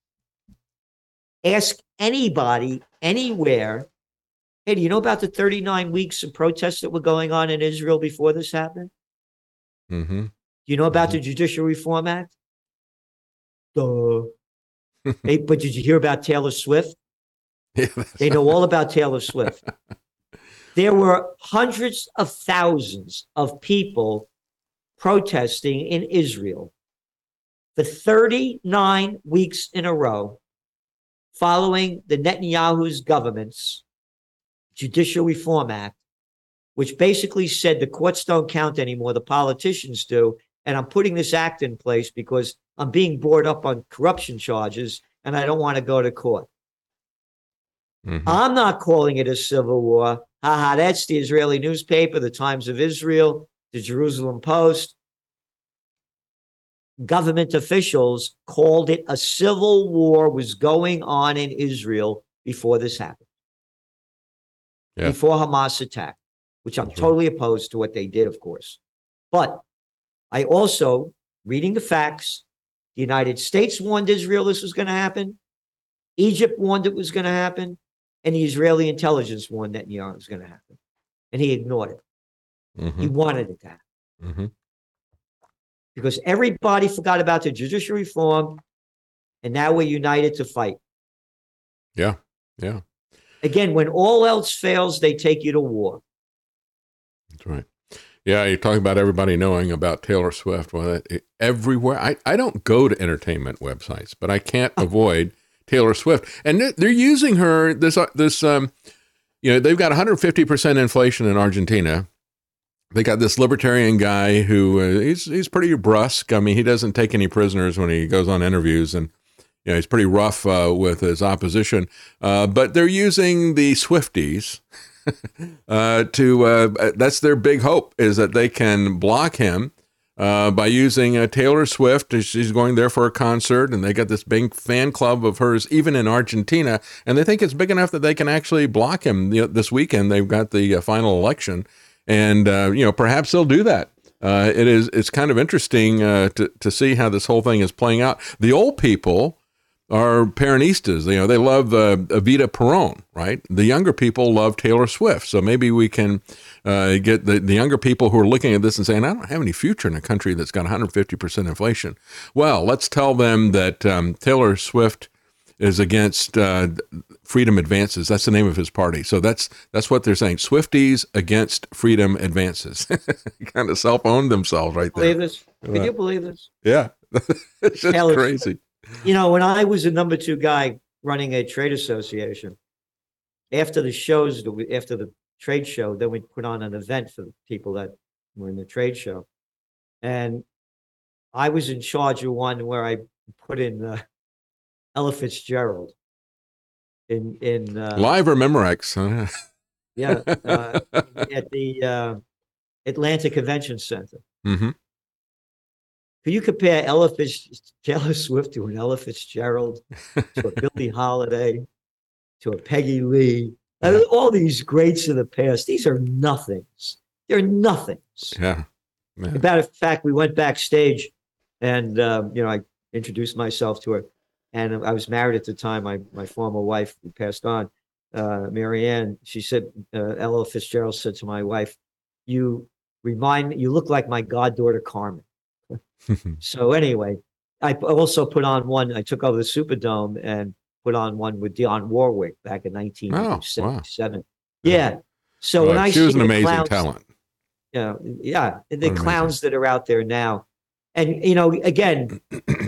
Ask anybody, anywhere, hey, do you know about the thirty-nine weeks of protests that were going on in Israel before this happened? Mm-hmm. Do you know about mm-hmm. the Judicial Reform Act? Duh. Hey, but did you hear about Taylor Swift? Yeah, they know all about Taylor Swift. There were hundreds of thousands of people protesting in Israel for thirty-nine weeks in a row, following the Netanyahu's government's Judicial Reform Act, which basically said the courts don't count anymore, the politicians do, and I'm putting this act in place because I'm being brought up on corruption charges and I don't want to go to court. Mm-hmm. I'm not calling it a civil war. Haha, that's the Israeli newspaper, the Times of Israel, the Jerusalem Post. Government officials called it a civil war was going on in Israel before this happened. Yeah. Before Hamas attacked, which I'm That's totally right. opposed to what they did, of course. But I also, reading the facts, the United States warned Israel this was going to happen. Egypt warned it was going to happen. And the Israeli intelligence warned Netanyahu it was going to happen. And he ignored it. Mm-hmm. He wanted it to happen. Mm-hmm. Because everybody forgot about the judicial reform, and now we're united to fight. Yeah, yeah. Again, when all else fails, they take you to war. That's right. Yeah, you're talking about everybody knowing about Taylor Swift. Well, it, it, everywhere. I, I don't go to entertainment websites, but I can't avoid Taylor Swift. And they're, they're using her, this, uh, this um, you know, they've got one hundred fifty percent inflation in Argentina. They got this libertarian guy who uh, he's he's pretty brusque. I mean, he doesn't take any prisoners when he goes on interviews, and you know he's pretty rough uh, with his opposition. Uh, but they're using the Swifties uh, to uh, that's their big hope, is that they can block him uh, by using uh, Taylor Swift. She's going there for a concert, and they got this big fan club of hers, even in Argentina, and they think it's big enough that they can actually block him. You know, this weekend, they've got the uh, final election, and uh, you know, perhaps they'll do that. Uh, it is it's kind of interesting uh, to to see how this whole thing is playing out. The old people are Peronistas. You know, they love uh, Evita Peron, right? The younger people love Taylor Swift. So maybe we can uh, get the, the younger people who are looking at this and saying, I don't have any future in a country that's got one hundred fifty percent inflation. Well, let's tell them that um, Taylor Swift is against uh, Freedom Advances. That's the name of his party. So that's that's what they're saying. Swifties against Freedom Advances. Kind of self-owned themselves right there. Believe this? Can you believe this? Yeah. It's just Taylor crazy. Swift. You know, when I was a number two guy running a trade association, after the shows, after the trade show, then we put on an event for the people that were in the trade show. And I was in charge of one where I put in uh, Ella Fitzgerald in, in uh, Live or Memorex? Huh? yeah, uh, at the uh, Atlanta Convention Center. Mm-hmm. Can you compare Ella Fitz, Taylor Swift to an Ella Fitzgerald, to a Billie Holiday, to a Peggy Lee? I mean, all these greats of the past, these are nothings. They're nothings. Yeah. yeah. Matter of fact, we went backstage and, um, you know, I introduced myself to her. And I was married at the time. My, my former wife who passed on, uh, Marianne, she said, uh, Ella Fitzgerald said to my wife, you remind me, you look like my goddaughter Carmen. So anyway, I also put on one. I took over the Superdome and put on one with Dionne Warwick back in nineteen seventy-seven. Oh, wow. Yeah. So well, when I she was see an the amazing clowns, talent. You know, yeah, the What clowns amazing. that are out there now, and you know, again,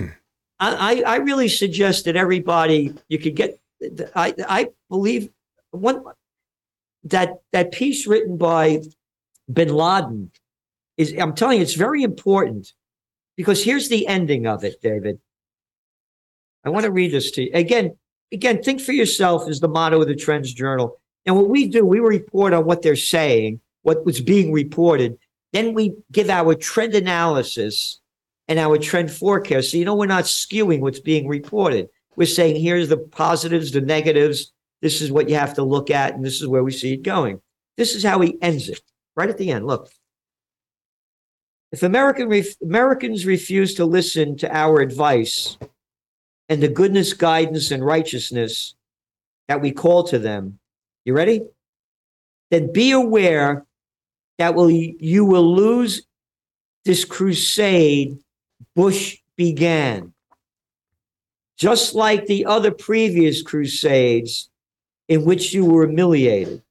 I I really suggest that everybody you could get. I I believe one that that piece written by Bin Laden is. I'm telling you, it's very important. Because here's the ending of it, David. I want to read this to you. Again, again, think for yourself is the motto of the Trends Journal. And what we do, we report on what they're saying, what was being reported. Then we give our trend analysis and our trend forecast. So you know we're not skewing what's being reported. We're saying here's the positives, the negatives. This is what you have to look at, and this is where we see it going. This is how he ends it, right at the end. Look. If American ref- Americans refuse to listen to our advice and the goodness, guidance, and righteousness that we call to them, you ready? Then be aware that will you will lose this crusade Bush began. Just like the other previous crusades in which you were humiliated.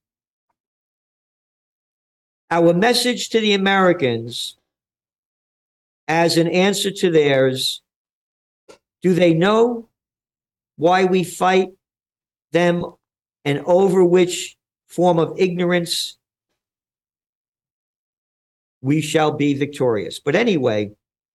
Our message to the Americans as an answer to theirs, do they know why we fight them and over which form of ignorance we shall be victorious? But anyway,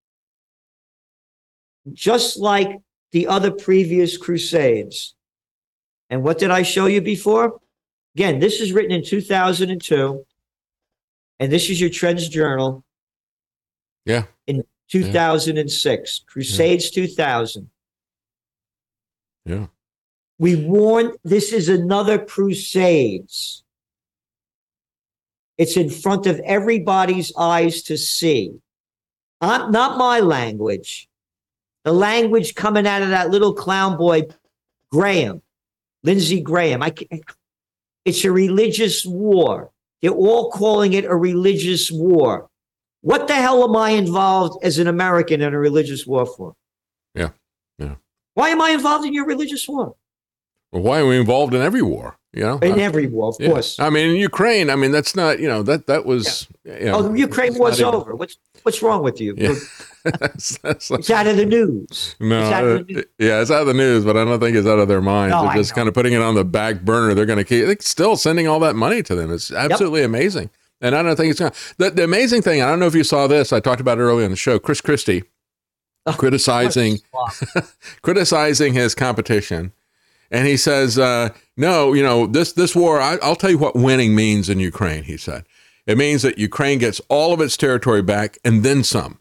just like the other previous crusades, and what did I show you before? Again, this is written in two thousand two, and this is your Trends Journal. Yeah. In two thousand six, yeah. Crusades yeah. two thousand. Yeah. We warned this is another Crusades. It's in front of everybody's eyes to see. Uh, not my language. The language coming out of that little clown boy, Graham, Lindsey Graham. I can't, it's a religious war. They're all calling it a religious war. What the hell am I involved as an American in a religious war for? Yeah, yeah. Why am I involved in your religious war? Well, why are we involved in every war? You know, in uh, every war, of yeah. course. I mean, in Ukraine. I mean, that's not. You know, that that was. Yeah. You know, oh, the Ukraine war's even, over. What's what's wrong with you? Yeah. that's, that's like, it's out of the news. No, it's out uh, of the news. yeah, it's out of the news, but I don't think it's out of their minds. No, They're I just know. kind of putting it on the back burner. They're going to keep. They're still sending all that money to them. It's absolutely yep. amazing. And I don't think it's going to. The, the amazing thing, I don't know if you saw this, I talked about it earlier on the show, Chris Christie oh, criticizing criticizing his competition. And he says, uh, no, you know, this this war, I, I'll tell you what winning means in Ukraine, he said. It means that Ukraine gets all of its territory back and then some.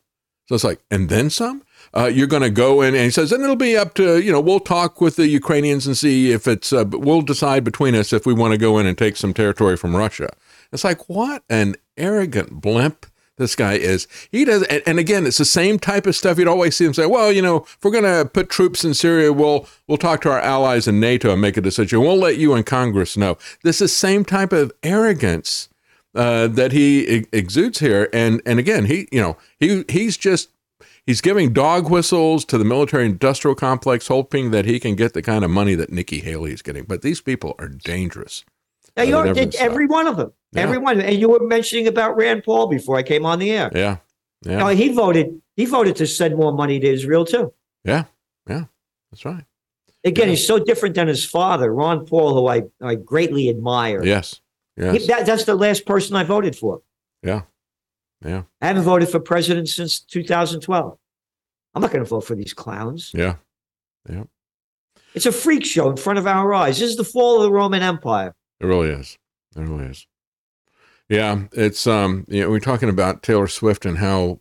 So it's like, and then some? Uh, you're going to go in, and he says, and it'll be up to, you know, we'll talk with the Ukrainians and see if it's, uh, we'll decide between us if we want to go in and take some territory from Russia. It's like, what an arrogant blimp this guy is. He does, and, and again, it's the same type of stuff. You'd always see him say, well, you know, if we're going to put troops in Syria, we'll, we'll talk to our allies in NATO and make a decision. We'll let you in Congress know. This is the same type of arrogance uh, that he e- exudes here. And, and again, he, you know, he, he's just, he's giving dog whistles to the military industrial complex, hoping that he can get the kind of money that Nikki Haley is getting. But these people are dangerous. They uh, are, did every one of them. Yeah. Every one. And you were mentioning about Rand Paul before I came on the air. Yeah. Yeah. You know, he voted, he voted to send more money to Israel too. Yeah. Yeah. That's right. Again, yeah. he's so different than his father, Ron Paul, who I, I greatly admire. Yes. Yes. He, that, that's the last person I voted for. Yeah. Yeah. I haven't voted for president since two thousand twelve. I'm not going to vote for these clowns. Yeah. Yeah. It's a freak show in front of our eyes. This is the fall of the Roman Empire. It really is. It really is. Yeah. It's, um, you know, we're talking about Taylor Swift and how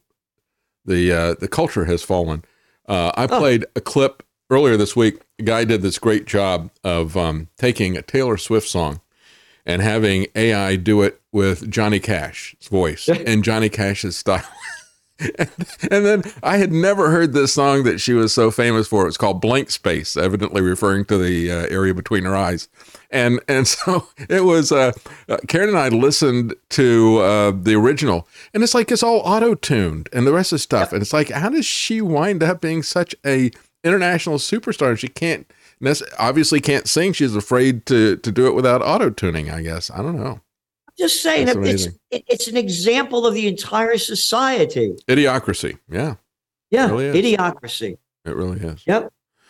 the, uh, the culture has fallen. Uh, I played oh. a clip earlier this week. A guy did this great job of, um, taking a Taylor Swift song and having A I do it with Johnny Cash's voice and Johnny Cash's style. And, and then I had never heard this song that she was so famous for. It's called Blank Space, evidently referring to the uh, area between her eyes. And and so it was, uh, uh, Karen and I listened to uh, the original, and it's like it's all auto-tuned and the rest of the stuff. Yep. And it's like, how does she wind up being such a international superstar? She can't, obviously can't sing. She's afraid to, to do it without auto-tuning, I guess. I don't know. Just saying, it, it's it, it's an example of the entire society. Idiocracy, yeah. Yeah, it really idiocracy. It really is. Yep.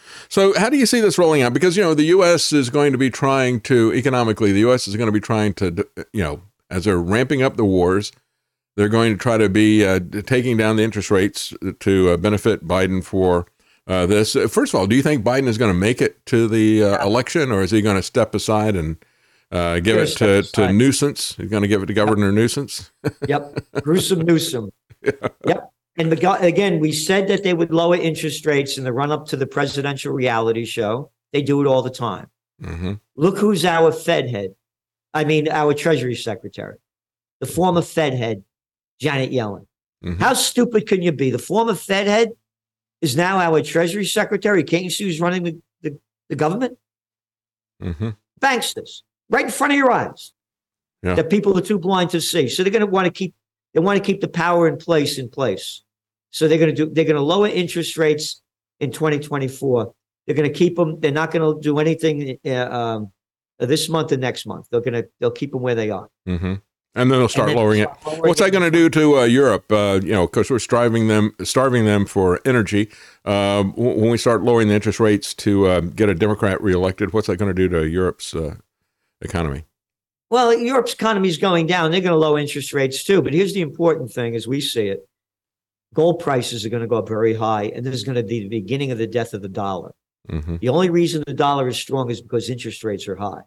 So how do you see this rolling out? Because, you know, the U S is going to be trying to, economically, the U S is going to be trying to, you know, as they're ramping up the wars, they're going to try to be uh, taking down the interest rates to uh, benefit Biden for uh, this. First of all, do you think Biden is going to make it to the uh, yeah. election, or is he going to step aside and Uh, give it to, to Nuisance? He's going to give it to Governor yep. Nuisance? Yep. Gruesome Newsom. Yeah. Yep. And the, again, we said that they would lower interest rates in the run up to the presidential reality show. They do it all the time. Mm-hmm. Look who's our Fed head. I mean, our Treasury Secretary, the former Fed head, Janet Yellen. Mm-hmm. How stupid can you be? The former Fed head is now our Treasury Secretary. Can't you see who's running the, the, the government? Mm-hmm. Banksters. Right in front of your eyes, yeah. that people are too blind to see. So they're going to want to keep they want to keep the power in place in place. So they're going to do they're going to lower interest rates in twenty twenty-four. They're going to keep them. They're not going to do anything uh, um, this month or next month. They're going to they'll keep them where they are. Mm-hmm. And then they'll start then lowering start it. Lowering What's that going to do to uh, Europe? Uh, you know, because we're starving them, starving them for energy. Uh, when we start lowering the interest rates to uh, get a Democrat reelected, what's that going to do to Europe's uh, economy? Well, Europe's economy is going down. They're going to lower interest rates too. But here's the important thing as we see it. Gold prices are going to go up very high, and this is going to be the beginning of the death of the dollar. Mm-hmm. The only reason the dollar is strong is because interest rates are high.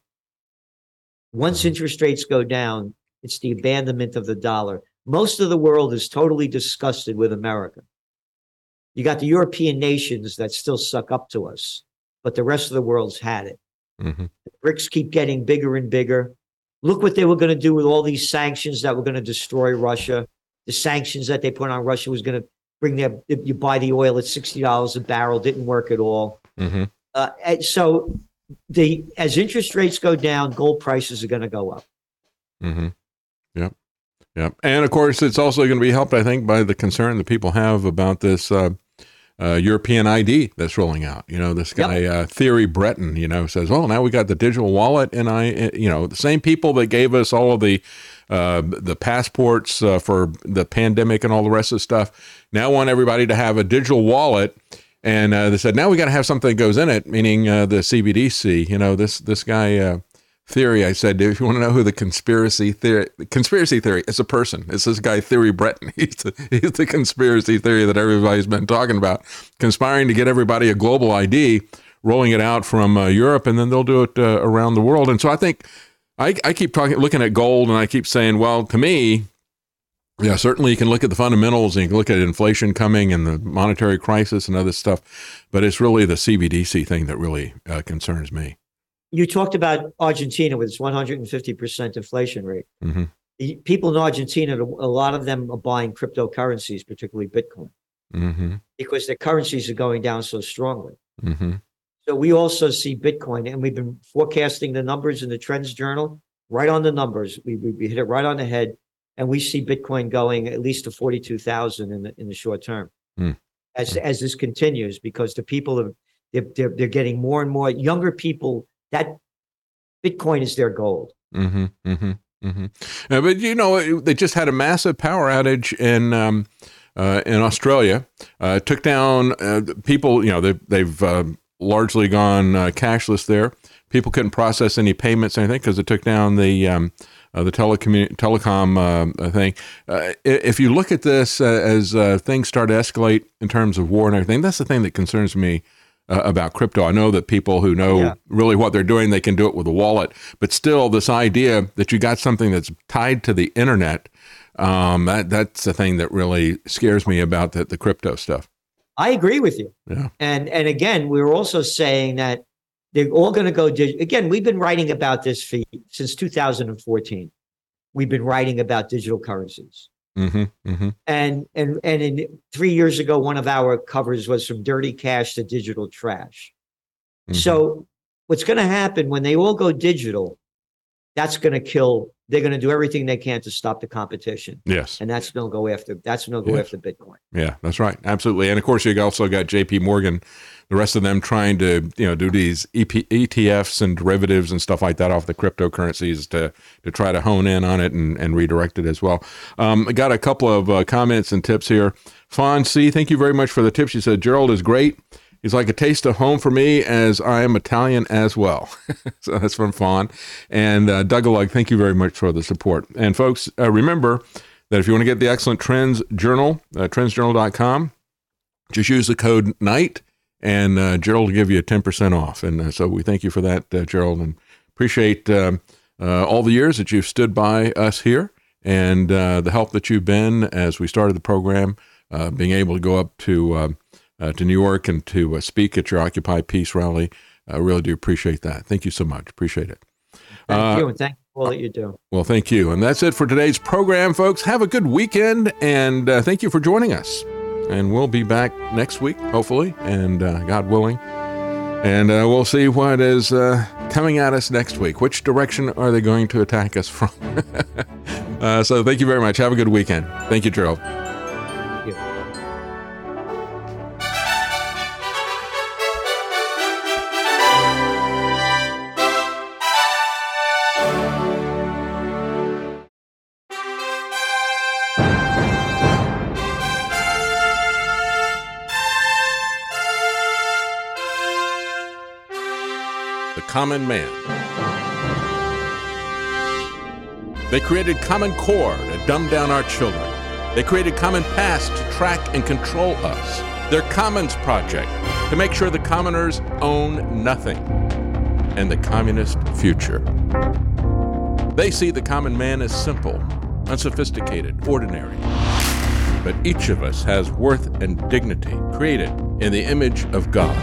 Once mm-hmm. interest rates go down, it's the abandonment of the dollar. Most of the world is totally disgusted with America. You got the European nations that still suck up to us, but the rest of the world's had it. Mm-hmm. The BRICS keep getting bigger and bigger. Look what they were going to do with all these sanctions that were going to destroy Russia. The sanctions that they put on Russia was going to bring their, you buy the oil at sixty dollars a barrel, didn't work at all. Mm-hmm. Uh, and so the as interest rates go down, gold prices are going to go up. Mm-hmm. Yep. Yep. And of course, it's also going to be helped, I think, by the concern that people have about this uh, Uh, European I D that's rolling out. You know, this guy, yep. uh, Thierry Breton, you know, says, oh, now we got the digital wallet. And I, you know, the same people that gave us all of the, uh, the passports uh, for the pandemic and all the rest of the stuff now want everybody to have a digital wallet. And uh, they said, now we got to have something that goes in it, meaning uh, the C B D C. You know, this, this guy, uh, Theory, I said, if you want to know who the conspiracy theory, conspiracy theory, it's a person. It's this guy, Thierry Breton. He's the, he's the conspiracy theory that everybody's been talking about, conspiring to get everybody a global I D, rolling it out from uh, Europe, and then they'll do it uh, around the world. And so I think I, I keep talking, looking at gold, and I keep saying, well, to me, Yeah, certainly you can look at the fundamentals and you can look at inflation coming and the monetary crisis and other stuff, but it's really the C B D C thing that really uh, concerns me. You talked about Argentina with its one hundred fifty percent inflation rate. Mm-hmm. The people in Argentina, a lot of them are buying cryptocurrencies, particularly Bitcoin, mm-hmm. because their currencies are going down so strongly. Mm-hmm. So we also see Bitcoin, and we've been forecasting the numbers in the Trends Journal, right on the numbers. We, we, we hit it right on the head. And we see Bitcoin going at least to forty-two thousand in the in the short term, mm. as mm. as this continues, because the people are they're, they're they're getting more and more younger people. That Bitcoin is their gold. Mm-hmm, mm-hmm, mm-hmm. Uh, but you know, they just had a massive power outage in um, uh, in Australia. Uh, took down uh, people. You know, they, they've uh, largely gone uh, cashless there. People couldn't process any payments or anything because it took down the um, uh, the telecommu- telecom uh, thing. Uh, if you look at this uh, as uh, things start to escalate in terms of war and everything, that's the thing that concerns me uh, about crypto. I know that people who know yeah. really what they're doing, they can do it with a wallet, but still this idea that you got something that's tied to the internet, um, that that's the thing that really scares me about the, the crypto stuff. I agree with you. Yeah. And, and again, we were also saying that they're all going to go digital. Again, we've been writing about this for, since two thousand fourteen. We've been writing about digital currencies. Mm-hmm, mm-hmm. And and and in, three years ago, one of our covers was from dirty cash to digital trash. Mm-hmm. So what's going to happen when they all go digital, that's going to kill. They're going to do everything they can to stop the competition. Yes. And that's going to go after, that's going to go yeah. after Bitcoin. Yeah, that's right. Absolutely. And of course, you also got J P Morgan, the rest of them trying to, you know, do these E T Fs and derivatives and stuff like that off the cryptocurrencies to, to try to hone in on it and, and redirect it as well. Um, I got a couple of uh, comments and tips here. Fawn C, thank you very much for the tips. She said, Gerald is great. He's like a taste of home for me, as I am Italian as well. So that's from Fawn. And uh, Dougalug, thank you very much for the support. And folks, uh, remember that if you want to get the excellent Trends Journal, uh, trends journal dot com, just use the code NIGHT, and uh, Gerald will give you a ten percent off. And uh, so we thank you for that, uh, Gerald, and appreciate um, uh, all the years that you've stood by us here and uh, the help that you've been as we started the program, uh, being able to go up to uh, Uh, to New York and to uh, speak at your Occupy Peace rally. I really do appreciate that. Thank you so much. Appreciate it. Thank uh, you, and thank you for all that you do. Well, thank you. And that's it for today's program, folks. Have a good weekend, and uh, thank you for joining us. And we'll be back next week, hopefully, and uh, God willing. And uh, we'll see what is uh, coming at us next week. Which direction are they going to attack us from? uh, so thank you very much. Have a good weekend. Thank you, Gerald. Thank you. Common Man. They created Common Core to dumb down our children. They created Common Pass to track and control us. Their Commons Project to make sure the commoners own nothing. And the communist future. They see the common man as simple, unsophisticated, ordinary. But each of us has worth and dignity created in the image of God.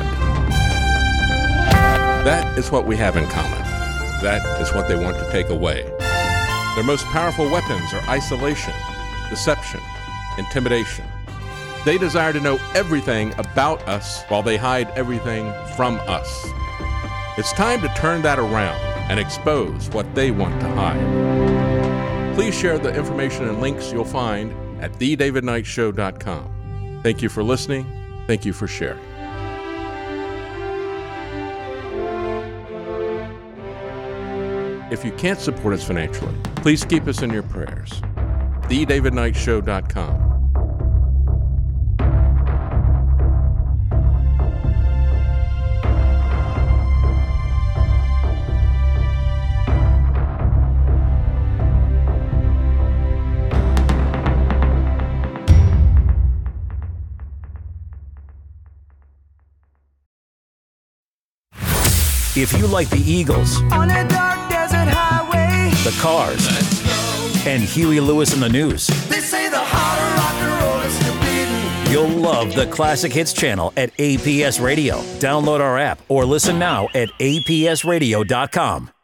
That is what we have in common. That is what they want to take away. Their most powerful weapons are isolation, deception, intimidation. They desire to know everything about us while they hide everything from us. It's time to turn that around and expose what they want to hide. Please share the information and links you'll find at the david knight show dot com. Thank you for listening. Thank you for sharing. If you can't support us financially, please keep us in your prayers. the david knight show dot com. If you like the Eagles, on a dark desert highway, the Cars, let's go. and Huey Lewis in the News. They say the harder rock and roll is still beating. You'll love the Classic Hits channel at A P S Radio. Download our app or listen now at A P S radio dot com.